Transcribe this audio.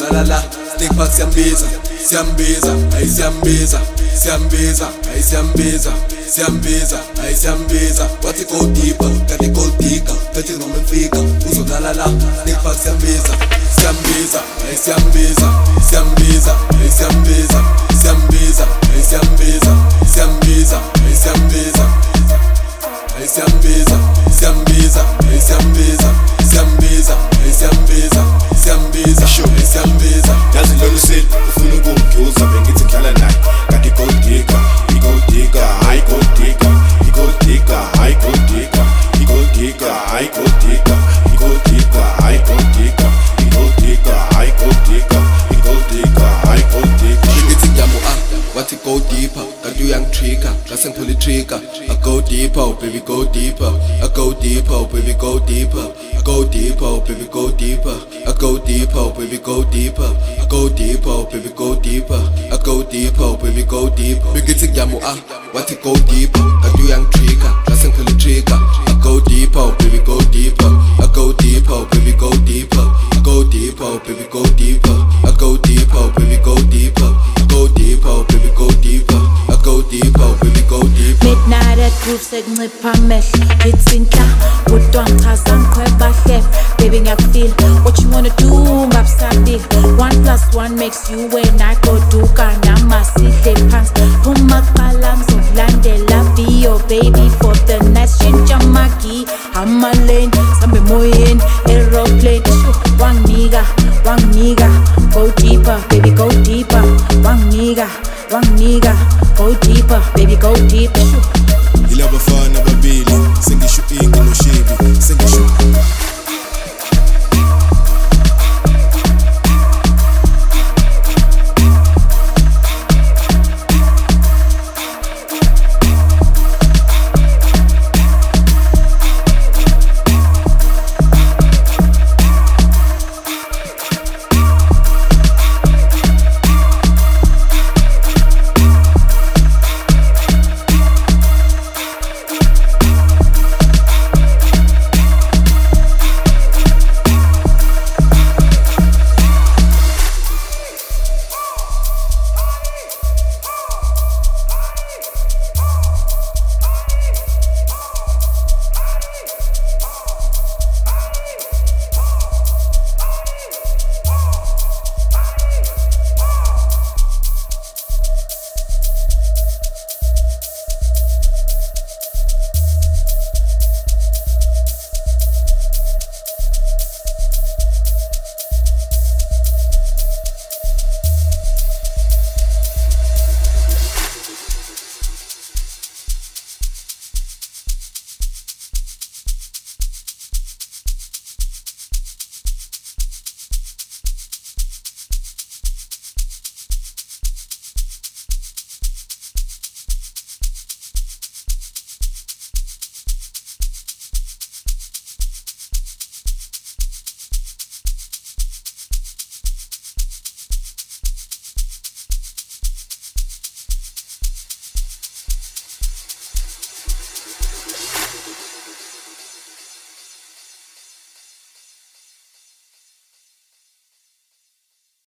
uzolala la Snake Park siyambiza, siyambiza, ayi siyambiza, siyambiza, ayi siyambiza, siyambiza, ayi siyambiza. Wathi go deeper, kanti gold digger, kanti noma mfika uzolala la Snake Park siyambiza, siyambiza, ayi siyambiza, siyambiza, ayi siyambiza, siyambiza, ayi siyambiza, siyambiza, ayi siyambiza, ayi siyambiza, siyambiza, ayi siyambiza, siyambiza, ayi siyambiza, siyambiza, ayi siyambiza. Yazi lolu seli ufuna ukungiuza bengithi ngidlala naye kanti gold digger, i-gold digger, hayi gold digger, i-gold digger, hayi gold digger, i-gold digger, hayi gold digger, i-gold digger, hayi gold digger, i-gold digger, hayi gold digger, i-gold digger, hayi gold digger. Bengithi ngiyamu-a wathi go deeper kanti uyangi-trigger ngase ngiphule i-trigger. I go deeper, oh baby go deeper, I go deeper, oh baby go deeper, I go deeper, oh baby go deeper, I go deeper, oh baby go deeper, I go deeper, oh baby go deeper, I go deeper, oh baby go deeper. Bengithi ngiyamu-a wathi go deeper kanti uyangi-trigger ngase ngiphule i-trigger. I go deeper, oh baby go deeper, I go deeper, oh baby go deeper, I go deeper, oh baby go deeper, I go deeper, oh baby go deeper, I go deeper, oh baby go deeper, I go deeper, oh baby go deeper. Midnight at groove sekuncipha amehlo ngitsinhla kodwa ngichaza ngikhweba hle. Baby ngiyakufeel what you wanna do ngabusabili 1+1 makes you wena goduka nama sihle phansi phuma kuqala ngizokulandela be your baby for the next shintsha magi amalane sambe emoyeni aeroplane wanginika go deeper baby go deeper wanginika go deeper baby go deeper.